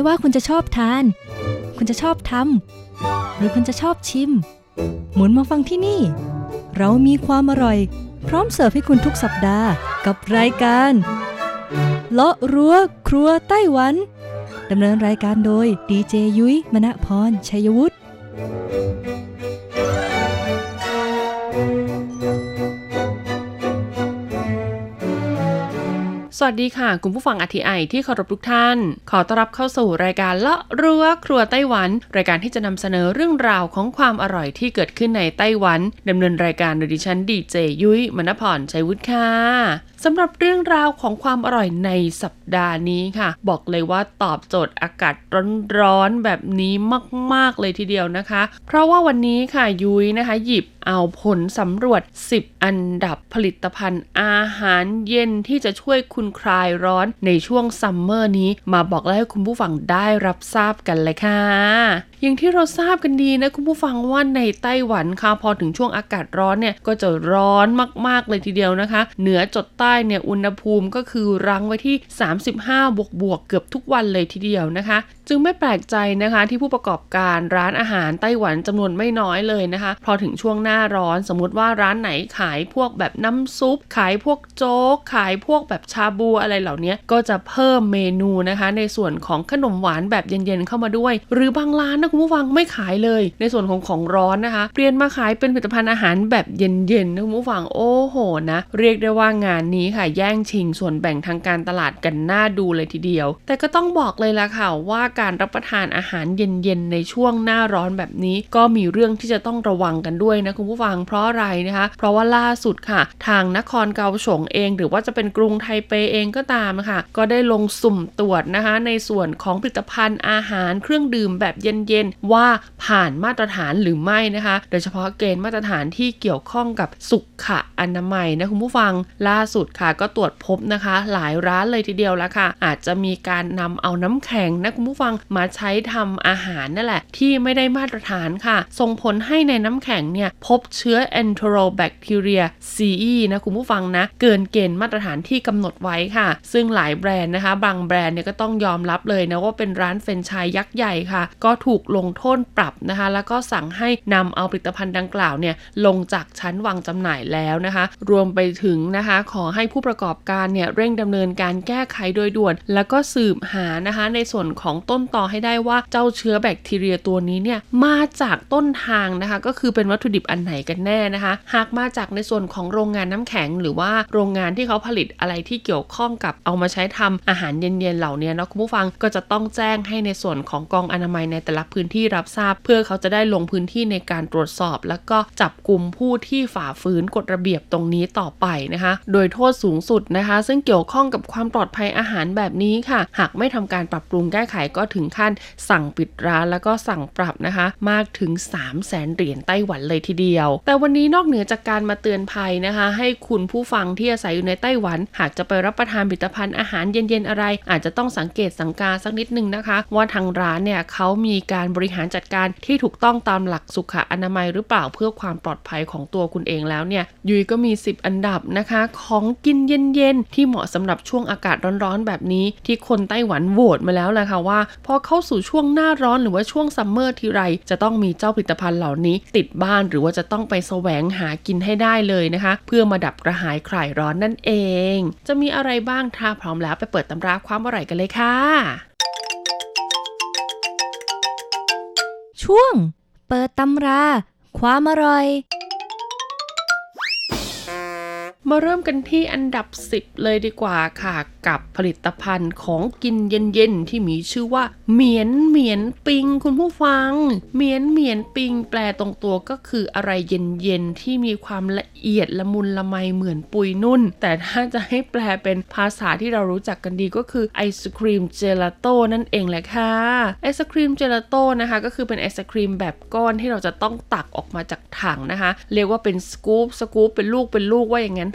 ไม่ว่าคุณจะชอบทานคุณจะชอบทำหรือคุณจะชอบชิมหมุนมาฟังที่นี่เรามีความอร่อยพร้อมเสิร์ฟให้คุณทุกสัปดาห์กับรายการเลาะรั้วครัวไต้หวันดำเนินรายการโดยดีเจยุ้ยมณพรชัยวุฒิสวัสดีค่ะคุณผู้ฟัง RTI ที่เคารพทุกท่านขอต้อนรับเข้าสู่รายการเลาะรั้วครัวไต้หวันรายการที่จะนำเสนอเรื่องราวของความอร่อยที่เกิดขึ้นในไต้หวันดำเนินรายการโดยดิฉันดีเจยุ้ยมณพรชัยวุฒิค่ะสำหรับเรื่องราวของความอร่อยในสัปดาห์นี้ค่ะบอกเลยว่าตอบโจทย์อากาศร้อนๆแบบนี้มากๆเลยทีเดียวนะคะเพราะว่าวันนี้ค่ะยุ้ยนะคะหยิบเอาผลสำรวจ10อันดับผลิตภัณฑ์อาหารเย็นที่จะช่วยคุณคลายร้อนในช่วงซัมเมอร์นี้มาบอกเล่าให้คุณผู้ฟังได้รับทราบกันเลยค่ะอย่างที่เราทราบกันดีนะคุณผู้ฟังว่าในไต้หวันค่ะพอถึงช่วงอากาศร้อนเนี่ยก็จะร้อนมากๆเลยทีเดียวนะคะเหนือจดใต้เนี่ยอุณหภูมิก็คือรั้งไว้ที่35บวกเกือบทุกวันเลยทีเดียวนะคะจึงไม่แปลกใจนะคะที่ผู้ประกอบการร้านอาหารไต้หวันจำนวนไม่น้อยเลยนะคะพอถึงช่วงหน้าร้อนสมมุติว่าร้านไหนขายพวกแบบน้ำซุปขายพวกโจ๊กขายพวกแบบชาบูอะไรเหล่านี้ก็จะเพิ่มเมนูนะคะในส่วนของขนมหวานแบบเย็นๆเข้ามาด้วยหรือบางร้านนะคุณผู้ฟังไม่ขายเลยในส่วนของร้อนนะคะเปลี่ยนมาขายเป็นผลิตภัณฑ์อาหารแบบเย็นๆนะคุณผู้ฟังโอ้โหนะเรียกได้ว่างานนี้ค่ะแย่งชิงส่วนแบ่งทางการตลาดกันน่าดูเลยทีเดียวแต่ก็ต้องบอกเลยล่ะค่ะว่าการรับประทานอาหารเย็นๆในช่วงหน้าร้อนแบบนี้ก็มีเรื่องที่จะต้องระวังกันด้วยนะคุณผู้ฟังเพราะอะไรนะคะเพราะว่าล่าสุดค่ะทางนครเกาสงเองหรือว่าจะเป็นกรุงไทเปเองก็ตามค่ะก็ได้ลงสุ่มตรวจนะคะในส่วนของผลิตภัณฑ์อาหารเครื่องดื่มแบบเย็นๆว่าผ่านมาตรฐานหรือไม่นะคะโดยเฉพาะเกณฑ์มาตรฐานที่เกี่ยวข้องกับสุขอนามัยนะคุณผู้ฟังล่าสุดค่ะก็ตรวจพบนะคะหลายร้านเลยทีเดียวแล้วค่ะอาจจะมีการนำเอาน้ำแข็งนะคุณผู้ฟังมาใช้ทำอาหารนั่นแหละที่ไม่ได้มาตรฐานค่ะส่งผลให้ในน้ำแข็งเนี่ยพบเชื้อ Enterobacteria CE นะคุณผู้ฟังนะเกินเกณฑ์มาตรฐานที่กำหนดไว้ค่ะซึ่งหลายแบรนด์นะคะบางแบรนด์เนี่ยก็ต้องยอมรับเลยนะว่าเป็นร้านแฟรนไชส์ยักษ์ใหญ่ค่ะก็ถูกลงโทษปรับนะคะแล้วก็สั่งให้นำเอาผลิตภัณฑ์ดังกล่าวเนี่ยลงจากชั้นวางจำหน่ายแล้วนะคะรวมไปถึงนะคะขอให้ผู้ประกอบการเนี่ยเร่งดำเนินการแก้ไขโดยด่วนแล้วก็สืบหานะคะในส่วนของต้นตอให้ได้ว่าเจ้าเชื้อแบคทีเรียตัวนี้เนี่ยมาจากต้นทางนะคะก็คือเป็นวัตถุดิบอันไหนกันแน่นะคะหากมาจากในส่วนของโรงงานน้ำแข็งหรือว่าโรงงานที่เขาผลิตอะไรที่เกี่ยวข้องกับเอามาใช้ทำอาหารเย็นๆเหล่านี้นะคุณผู้ฟังก็จะต้องแจ้งให้ในส่วนของกองอนามัยในแต่ละพื้นที่รับทราบเพื่อเขาจะได้ลงพื้นที่ในการตรวจสอบแล้วก็จับกุมผู้ที่ฝ่าฝืนกฎระเบียบตรงนี้ต่อไปนะคะโดยโทษสูงสุดนะคะซึ่งเกี่ยวข้องกับความปลอดภัยอาหารแบบนี้ค่ะหากไม่ทำการปรับปรุงแก้ไขก็ถึงขั้นสั่งปิดร้านแล้วก็สั่งปรับนะคะมากถึง 300,000 เหรียญไต้หวันเลยทีเดียวแต่วันนี้นอกเหนือจากการมาเตือนภัยนะคะให้คุณผู้ฟังที่อาศัยอยู่ในไต้หวันหากจะไปรับประทานผลิตภัณฑ์อาหารเย็นๆอะไรอาจจะต้องสังเกตสังกาสักนิดนึงนะคะว่าทางร้านเนี่ยเขามีการบริหารจัดการที่ถูกต้องตามหลักสุขอนามัยหรือเปล่าเพื่อความปลอดภัยของตัวคุณเองแล้วเนี่ยยุ้ยก็มี10อันดับนะคะของกินเย็นๆที่เหมาะสำหรับช่วงอากาศร้อนๆแบบนี้ที่คนไต้หวันโหวตมาแล้วแหละค่ะว่าพอเข้าสู่ช่วงหน้าร้อนหรือว่าช่วงซัมเมอร์ทีไรจะต้องมีเจ้าผลิตภัณฑ์เหล่านี้ติดบ้านหรือว่าจะต้องไปแสวงหากินให้ได้เลยนะคะเพื่อมาดับกระหายคลายร้อนนั่นเองจะมีอะไรบ้างถ้าพร้อมแล้วไปเปิดตำราความอร่อยกันเลยค่ะช่วงเปิดตำราความอร่อยมาเริ่มกันที่อันดับ10เลยดีกว่าค่ะกับผลิตภัณฑ์ของกินเย็นๆที่มีชื่อว่าเหมียนปิงคุณผู้ฟังเหมียนปิงแปลตรงตัวก็คืออะไรเย็นๆที่มีความละเอียดละมุนละไมเหมือนปุยนุ่นแต่ถ้าจะให้แปลเป็นภาษาที่เรารู้จักกันดีก็คือไอศครีมเจลาโต้นั่นเองแหละค่ะไอศครีมเจลาโต้นะคะก็คือเป็นไอศครีมแบบก้อนที่เราจะต้องตักออกมาจากถังนะคะเรียกว่าเป็นสกู๊ปเป็นลูกว่าอย่างนั้นเถ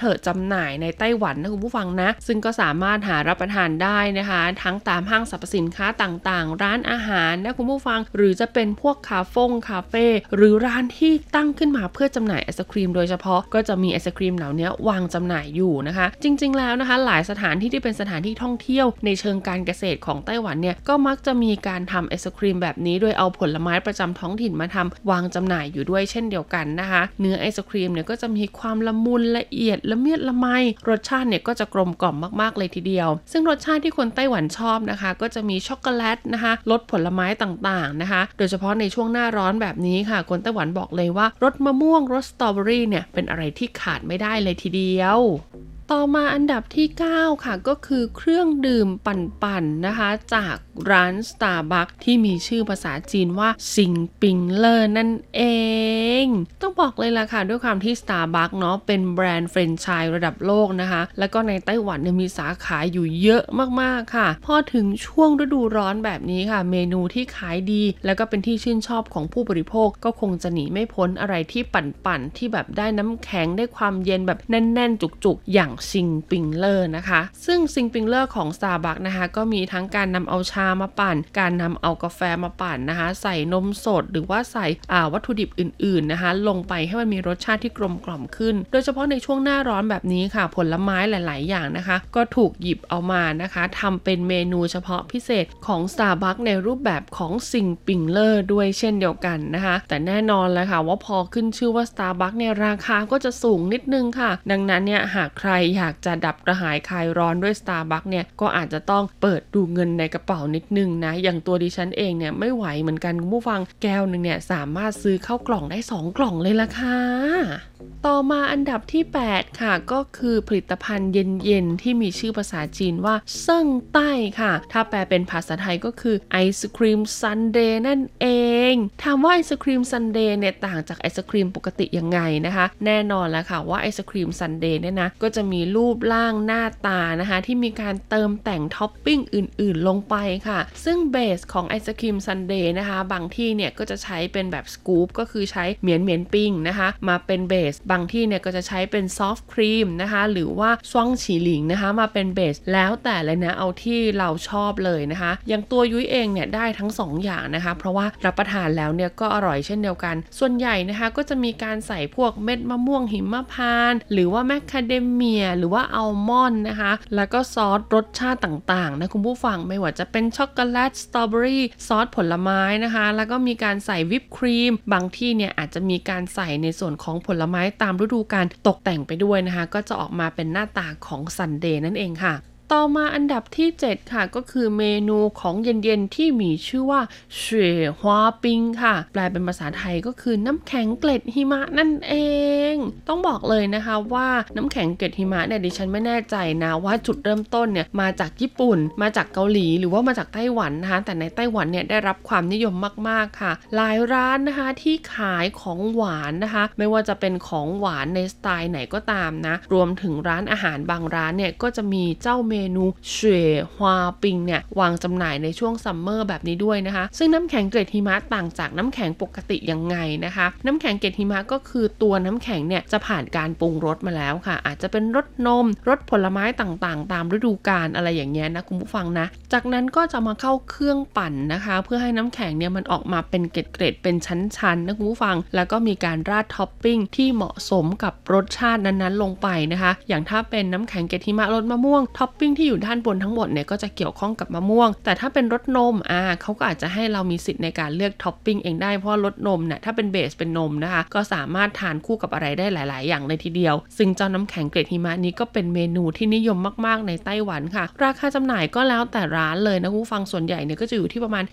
อะจำหน่ายในไต้หวันนะคุณผู้ฟังนะซึ่งก็สามารถหารับประทานได้นะคะทั้งตามห้างสรรพสินค้าต่างๆร้านอาหารนะคุณผู้ฟังหรือจะเป็นพวกคาเฟ่หรือร้านที่ตั้งขึ้นมาเพื่อจำหน่ายไอศครีมโดยเฉพาะก็จะมีไอศครีมเหล่านี้วางจำหน่ายอยู่นะคะจริงๆแล้วนะคะหลายสถานที่ที่เป็นสถานที่ท่องเที่ยวในเชิงการเกษตรของไต้หวันเนี่ยก็มักจะมีการทำไอศครีมแบบนี้โดยเอาผลไม้ประจำท้องถิ่นมาทำวางจำหน่ายอยู่ด้วยเช่นเดียวกันนะคะเนื้อไอศครีมเนี่ยก็จะมีความละมุนละเอียดละเมียดละไมรสชาติเนี่ยก็จะกลมกล่อมมากๆเลยทีเดียวซึ่งรสชาติที่คนไต้หวันชอบนะคะก็จะมีช็อกโกแลตนะคะรสผลไม้ต่างๆนะคะโดยเฉพาะในช่วงหน้าร้อนแบบนี้ค่ะคนไต้หวันบอกเลยว่ารสมะม่วงรสสตรอเบอรี่เนี่ยเป็นอะไรที่ขาดไม่ได้เลยทีเดียวต่อมาอันดับที่9ค่ะก็คือเครื่องดื่มปั่นๆนะคะจากร้าน Starbucks ที่มีชื่อภาษาจีนว่าซิงปิงเลอร์นั่นเองต้องบอกเลยล่ะค่ะด้วยความที่ Starbucks เนาะเป็นแบรนด์แฟรนไชส์ระดับโลกนะคะแล้วก็ในไต้หวันเนี่ยมีสาขาอยู่เยอะมากๆค่ะพอถึงช่วงฤดูร้อนแบบนี้ค่ะเมนูที่ขายดีแล้วก็เป็นที่ชื่นชอบของผู้บริโภคก็คงจะหนีไม่พ้นอะไรที่ปั่นๆที่แบบได้น้ำแข็งได้ความเย็นแบบแน่นๆจุกๆอย่างซิงปิงเลอร์นะคะซึ่งซิงปิงเลอร์ของ Starbucks นะคะก็มีทั้งการนำเอาชามาปั่นการนำเอากาแฟมาปั่นนะคะใส่นมสดหรือว่าใส่วัตถุดิบอื่นๆนะคะลงไปให้มันมีรสชาติที่กลมกล่อมขึ้นโดยเฉพาะในช่วงหน้าร้อนแบบนี้ค่ะผลไม้หลายๆอย่างนะคะก็ถูกหยิบเอามานะคะทำเป็นเมนูเฉพาะพิเศษของ Starbucks ในรูปแบบของซิงปิงเลอร์ด้วยเช่นเดียวกันนะคะแต่แน่นอนเลยค่ะว่าพอขึ้นชื่อว่า Starbucks เนี่ยราคาก็จะสูงนิดนึงค่ะดังนั้นเนี่ยหากใครอยากจะดับกระหายคลายร้อนด้วย Starbucks เนี่ยก็อาจจะต้องเปิดดูเงินในกระเป๋านิดนึงนะอย่างตัวดิฉันเองเนี่ยไม่ไหวเหมือนกันคุณผู้ฟังแก้วนึงเนี่ยสามารถซื้อเข้ากล่องได้2กล่องเลยล่ะค่ะต่อมาอันดับที่8ค่ะก็คือผลิตภัณฑ์เย็นๆที่มีชื่อภาษาจีนว่าเซิ่งใต้ค่ะถ้าแปลเป็นภาษาไทยก็คือไอศครีมซันเดย์นั่นเองถามว่าไอศครีมซันเดย์เนี่ยต่างจากไอศครีมปกติยังไงนะคะแน่นอนแล้วค่ะว่าไอศครีมซันเดย์เนี่ยนะก็จะมีรูปร่างหน้าตานะคะที่มีการเติมแต่งท็อปปิ้งอื่นๆลงไปค่ะซึ่งเบสของไอศครีมซันเดย์นะคะบางที่เนี่ยก็จะใช้เป็นแบบสกู๊ปก็คือใช้เหมียนปิ้งนะคะมาเป็นเบสบางที่เนี่ยก็จะใช้เป็นซอฟต์ครีมนะคะหรือว่าซ่วงฉีหลิงนะคะมาเป็นเบสแล้วแต่เลยนะเอาที่เราชอบเลยนะคะอย่างตัวยุ้ยเองเนี่ยได้ทั้ง2อย่างนะคะเพราะว่ารับประทานแล้วเนี่ยก็อร่อยเช่นเดียวกันส่วนใหญ่นะคะก็จะมีการใส่พวกเม็ดมะม่วงหิมพานต์หรือว่าแมคคาเดเมียหรือว่าอัลมอนด์นะคะแล้วก็ซอสรสชาติต่างๆนะคุณผู้ฟังไม่ว่าจะเป็นช็อกโกแลตสตรอเบอรี่ซอสผลไม้นะคะแล้วก็มีการใส่วิปครีมบางที่เนี่ยอาจจะมีการใส่ในส่วนของผลไม้ตามฤดูกาลตกแต่งไปด้วยนะคะก็จะออกมาเป็นหน้าตาของซันเดย์นั่นเองค่ะต่อมาอันดับที่7ค่ะก็คือเมนูของเย็นๆที่มีชื่อว่าเฉวยฮวาปิงค่ะแปลเป็นภาษาไทยก็คือน้ำแข็งเกล็ดหิมะนั่นเองต้องบอกเลยนะคะว่าน้ำแข็งเกล็ดหิมะเนี่ยดิฉันไม่แน่ใจนะว่าจุดเริ่มต้นเนี่ยมาจากญี่ปุ่นมาจากเกาหลีหรือว่ามาจากไต้หวันนะคะแต่ในไต้หวันเนี่ยได้รับความนิยมมากๆค่ะหลายร้านนะคะที่ขายของหวานนะคะไม่ว่าจะเป็นของหวานในสไตล์ไหนก็ตามนะรวมถึงร้านอาหารบางร้านเนี่ยก็จะมีเจ้าเมนูเฉวยฮวาปิงเนี่ยวางจำหน่ายในช่วงซัมเมอร์แบบนี้ด้วยนะคะซึ่งน้ำแข็งเกล็ดหิมะต่างจากน้ำแข็งปกติยังไงนะคะน้ำแข็งเกล็ดหิมะก็คือตัวน้ำแข็งเนี่ยจะผ่านการปรุงรสมาแล้วค่ะอาจจะเป็นรสนมรสผลไม้ต่างๆตามฤดูกาลอะไรอย่างเงี้ยนะคุณผู้ฟังนะจากนั้นก็จะมาเข้าเครื่องปั่นนะคะเพื่อให้น้ำแข็งเนี่ยมันออกมาเป็นเกล็ดๆเป็นชั้นๆนะคุณผู้ฟังแล้วก็มีการราดท็อปปิ้งที่เหมาะสมกับรสชาตินั้นๆลงไปนะคะอย่างถ้าเป็นน้ำแข็งเกล็ดหิมะรสมะม่วงท็อปปิ้งที่อยู่ด้านบนทั้งหมดเนี่ยก็จะเกี่ยวข้องกับมะม่วงแต่ถ้าเป็นรสนมเขาก็อาจจะให้เรามีสิทธิ์ในการเลือกท็อปปิ้งเองได้เพราะรสนมเนี่ยถ้าเป็นเบสเป็นนมนะคะก็สามารถทานคู่กับอะไรได้หลายๆอย่างเลยทีเดียวซึ่งเจ้าน้ำแข็งเกล็ดหิมะนี้ก็เป็นเมนูที่นิยมมากๆในไต้หวันค่ะราคาจำหน่ายก็แล้วแต่ร้านเลยนะผู้ฟังส่วนใหญ่เนี่ยก็จะอยู่ที่ประมาณ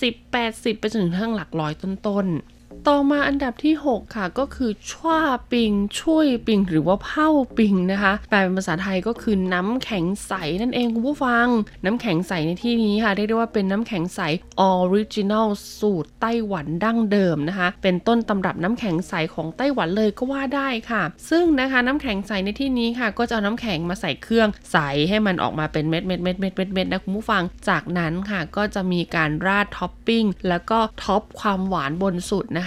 70-80ไปจนถึงทั้งหลักร้อยต้นๆต่อมาอันดับที่6ค่ะก็คือชั่วปิงช่วยปิงหรือว่าเผ่าปิงนะคะแปลเป็นภาษาไทยก็คือน้ำแข็งใสนั่นเองคุณผู้ฟังน้ำแข็งใสในที่นี้ค่ะเรียกได้ว่าเป็นน้ำแข็งใสออริจินัลสูตรไต้หวันดั้งเดิมนะคะเป็นต้นตำรับน้ำแข็งใสของไต้หวันเลยก็ว่าได้ค่ะซึ่งนะคะน้ำแข็งใสในที่นี้ค่ะก็จะเอาน้ำแข็งมาใส่เครื่องใสให้มันออกมาเป็นเม็ดนะคุณผู้ฟังจากนั้นค่ะก็จะมีการราดท็อปปิ้งแล้วก็ท็อปความหวานบนสุดนะคะ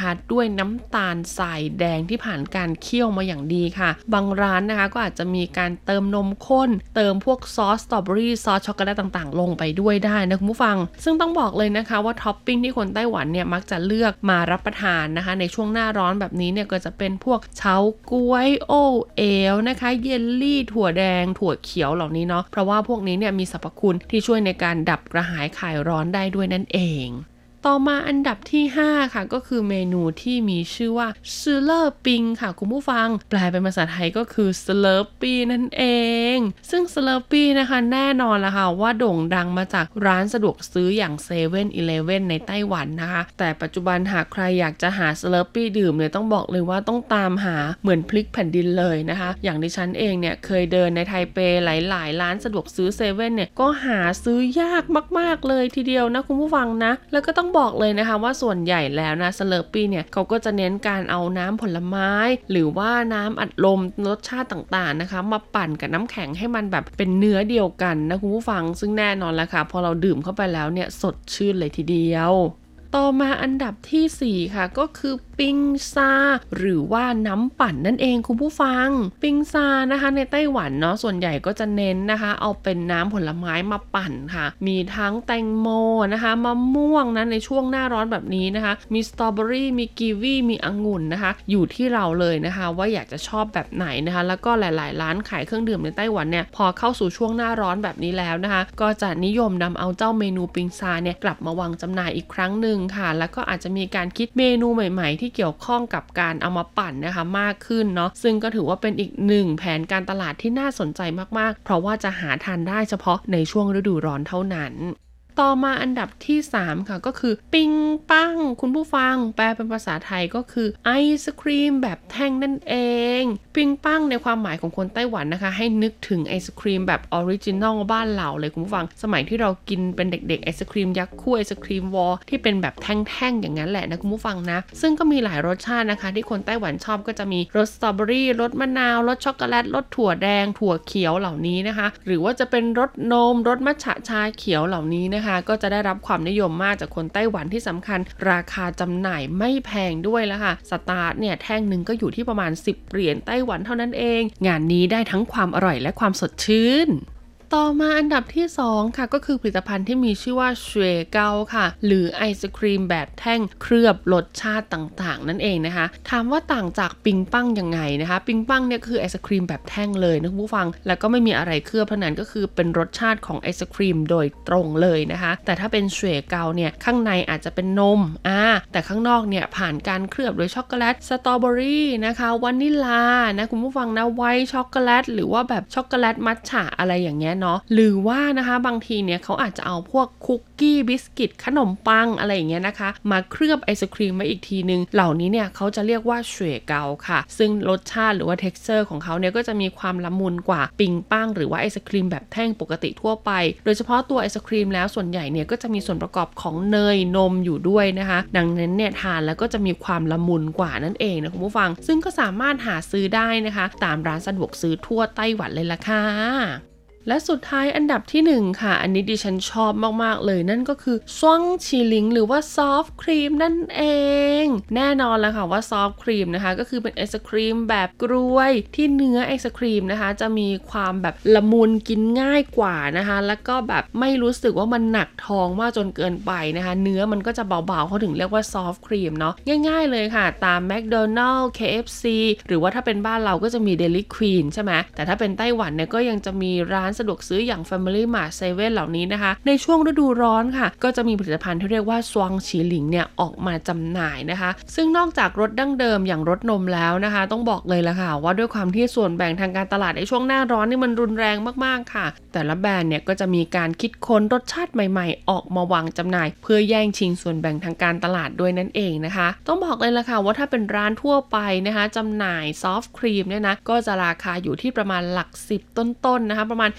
นะคะด้วยน้ำตาลทรายแดงที่ผ่านการเคี่ยวมาอย่างดีค่ะบางร้านนะคะก็อาจจะมีการเติมนมข้นเติมพวกซอสสตรอเบอรี่ซอสช็อกโกแลตต่างๆลงไปด้วยได้นะคุณผู้ฟังซึ่งต้องบอกเลยนะคะว่าท็อปปิ้งที่คนไต้หวันเนี่ยมักจะเลือกมารับประทานนะคะในช่วงหน้าร้อนแบบนี้เนี่ยก็จะเป็นพวกเฉาก๊วยโอเอลนะคะเยลลี่ถั่วแดงถั่วเขียวเหล่านี้เนาะเพราะว่าพวกนี้เนี่ยมีสรรพคุณที่ช่วยในการดับกระหายคลายร้อนได้ด้วยนั่นเองต่อมาอันดับที่5ค่ะก็คือเมนูที่มีชื่อว่าซือเลอร์ปิงค่ะคุณผู้ฟังแปลเป็นภาษาไทยก็คือสเลอร์ปี้นั่นเองซึ่งสเลอร์ปี้นะคะแน่นอนละค่ะว่าโด่งดังมาจากร้านสะดวกซื้ออย่างเซเว่นอีเลฟเว่นในไต้หวันนะคะแต่ปัจจุบันหากใครอยากจะหาสเลอร์ปี้ดื่มเนี่ยต้องบอกเลยว่าต้องตามหาเหมือนพลิกแผ่นดินเลยนะคะอย่างดิฉันเองเนี่ยเคยเดินในไทเปหลายๆร้านสะดวกซื้อเซเว่นเนี่ยก็หาซื้อยากมากๆเลยทีเดียวนะคุณผู้ฟังนะแล้วก็ต้องบอกเลยนะคะว่าส่วนใหญ่แล้วนะสเลอร์ปี้เนี่ยเขาก็จะเน้นการเอาน้ำผลไม้หรือว่าน้ำอัดลมรสชาติต่างๆนะคะมาปั่นกับน้ำแข็งให้มันแบบเป็นเนื้อเดียวกันนะคุณผู้ฟังซึ่งแน่นอนแล้วค่ะพอเราดื่มเข้าไปแล้วเนี่ยสดชื่นเลยทีเดียวต่อมาอันดับที่4ค่ะก็คือปิงซาหรือว่าน้ำปั่นนั่นเองคุณผู้ฟังปิงซานะคะในไต้หวันเนาะส่วนใหญ่ก็จะเน้นนะคะเอาเป็นน้ำผลไม้มาปั่นค่ะมีทั้งแตงโมนะคะมะม่วงนะในช่วงหน้าร้อนแบบนี้นะคะมีสตรอเบอรี่มีกีวีมีองุ่นนะคะอยู่ที่เราเลยนะคะว่าอยากจะชอบแบบไหนนะคะแล้วก็หลายๆร้านขายเครื่องดื่มในไต้หวันเนี่ยพอเข้าสู่ช่วงหน้าร้อนแบบนี้แล้วนะคะก็จะนิยมนำเอาเจ้าเมนูปิงซาเนี่ยกลับมาวางจำหน่ายอีกครั้งหนึ่งค่ะแล้วก็อาจจะมีการคิดเมนูใหม่ๆที่เกี่ยวข้องกับการเอามาปั่นนะคะมากขึ้นเนาะซึ่งก็ถือว่าเป็นอีกหนึ่งแผนการตลาดที่น่าสนใจมากๆเพราะว่าจะหาทานได้เฉพาะในช่วงฤดูร้อนเท่านั้นต่อมาอันดับที่3ค่ะก็คือปิงปังคุณผู้ฟังแปลเป็นภาษาไทยก็คือไอศครีมแบบแท่งนั่นเองปิงปังในความหมายของคนไต้หวันนะคะให้นึกถึงไอศครีมแบบออริจินอลบ้านเราเลยคุณผู้ฟังสมัยที่เรากินเป็นเด็กๆไอศครีมยักษ์คู่ไอศครีมวอลที่เป็นแบบแท่งๆอย่างนั้นแหละนะคุณผู้ฟังนะซึ่งก็มีหลายรสชาตินะคะที่คนไต้หวันชอบก็จะมีรสสตรอเบอรี่รสมะนาวรสช็อกโกแลตรสถั่วแดงถั่วเขียวเหล่านี้นะคะหรือว่าจะเป็นรสนมรสมัทฉะชาเขียวเหล่านี้นะคะก็จะได้รับความนิยมมากจากคนไต้หวันที่สำคัญราคาจำหน่ายไม่แพงด้วยแล้วค่ะสตาร์ทเนี่ยแท่งหนึ่งก็อยู่ที่ประมาณ10เหรียญไต้หวันเท่านั้นเองงานนี้ได้ทั้งความอร่อยและความสดชื่นต่อมาอันดับที่2ค่ะก็คือผลิตภัณฑ์ที่มีชื่อว่าเฉวยเกาค่ะหรือไอศครีมแบบแท่งเคลือบรสชาติต่างๆนั่นเองนะคะถามว่าต่างจากปิงปังยังไงนะคะปิงปังเนี่ยคือไอศครีมแบบแท่งเลยนะคุณผู้ฟังแล้วก็ไม่มีอะไรเคลือบเท่านั้นก็คือเป็นรสชาติของไอศครีมโดยตรงเลยนะคะแต่ถ้าเป็นเฉวยเกาเนี่ยข้างในอาจจะเป็นนมแต่ข้างนอกเนี่ยผ่านการเคลือบด้วยช็อกโกแลตสตรอเบอรี่นะคะวานิลลานะคุณผู้ฟังนะไวท์ช็อกโกแลตหรือว่าแบบช็อกโกแลตมัทฉะอะไรอย่างเงี้ยเนาะหรือว่านะคะบางทีเนี่ยเขาอาจจะเอาพวกคุกกี้บิสกิตขนมปังอะไรอย่างเงี้ยนะคะมาเคลือบไอศครีมไว้อีกทีนึงเหล่านี้เนี่ยเขาจะเรียกว่าเฉวยเกาค่ะซึ่งรสชาติหรือว่า texture ของเขาเนี่ยก็จะมีความละมุนกว่าปิงปังหรือว่าไอศครีมแบบแท่งปกติทั่วไปโดยเฉพาะตัวไอศครีมแล้วส่วนใหญ่เนี่ยก็จะมีส่วนประกอบของเนยนมอยู่ด้วยนะคะดังนั้นเนี่ยทานแล้วก็จะมีความละมุนกว่านั่นเองนะคุณผู้ฟังซึ่งก็สามารถหาซื้อได้นะคะตามร้านสะดวกซื้อทั่วไต้หวันเลยล่ะค่ะและสุดท้ายอันดับที่1ค่ะอันนี้ดิฉันชอบมากๆเลยนั่นก็คือซ่วงชีหลิงหรือว่าซอฟต์ครีมนั่นเองแน่นอนแล้วค่ะว่าซอฟต์ครีมนะคะก็คือเป็นไอศครีมแบบกล้วยที่เนื้อไอศครีมนะคะจะมีความแบบละมุนกินง่ายกว่านะคะแล้วก็แบบไม่รู้สึกว่ามันหนักท้องมากจนเกินไปนะคะเนื้อมันก็จะเบาๆเขาถึงเรียกว่าซอฟต์ครีมเนาะง่ายๆเลยค่ะตาม McDonald's KFC หรือว่าถ้าเป็นบ้านเราก็จะมี Dairy Queen ใช่ไหมแต่ถ้าเป็นไต้หวันเนี่ยก็ยังจะมีร้านสะดวกซื้ออย่าง Family Mart 7 เหล่านี้นะคะในช่วงฤดูร้อนค่ะก็จะมีผลิตภัณฑ์ที่เรียกว่าซวงฉีหลิงเนี่ยออกมาจำหน่ายนะคะซึ่งนอกจากรสดั้งเดิมอย่างรสนมแล้วนะคะต้องบอกเลยละค่ะว่าด้วยความที่ส่วนแบ่งทางการตลาดในช่วงหน้าร้อนนี่มันรุนแรงมากๆค่ะแต่ละแบรนด์เนี่ยก็จะมีการคิดค้นรสชาติใหม่ๆออกมาวางจำหน่ายเพื่อแย่งชิงส่วนแบ่งทางการตลาดด้วยนั่นเองนะคะต้องบอกเลยละค่ะว่าถ้าเป็นร้านทั่วไปนะคะจำหน่ายซอฟต์ครีมเนี่ยนะก็จะราคาอยู่ที่ประมาณหลัก10ต้นๆนะคะประมาณ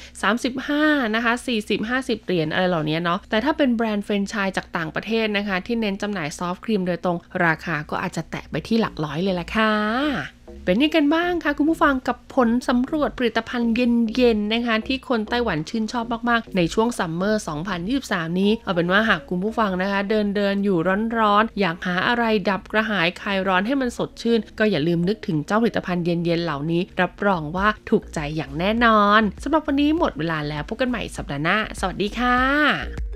35นะคะ40-50เหรียญอะไรเหล่านี้เนาะแต่ถ้าเป็นแบรนด์แฟรนไชส์จากต่างประเทศนะคะที่เน้นจำหน่ายซอฟต์ครีมโดยตรงราคาก็อาจจะแตะไปที่หลักร้อยเลยล่ะค่ะเป็นยังไงกันบ้างคะคุณผู้ฟังกับผลสำรวจผลิตภัณฑ์เย็นๆนะคะที่คนไต้หวันชื่นชอบมากๆในช่วงซัมเมอร์2023นี้เอาเป็นว่าหากคุณผู้ฟังนะคะเดินอยู่ร้อนๆอยากหาอะไรดับกระหายคลายร้อนให้มันสดชื่นก็อย่าลืมนึกถึงเจ้าผลิตภัณฑ์เย็นๆเหล่านี้รับรองว่าถูกใจอย่างแน่นอนสำหรับวันนี้หมดเวลาแล้วพบกันใหม่สัปดาห์หน้าสวัสดีค่ะ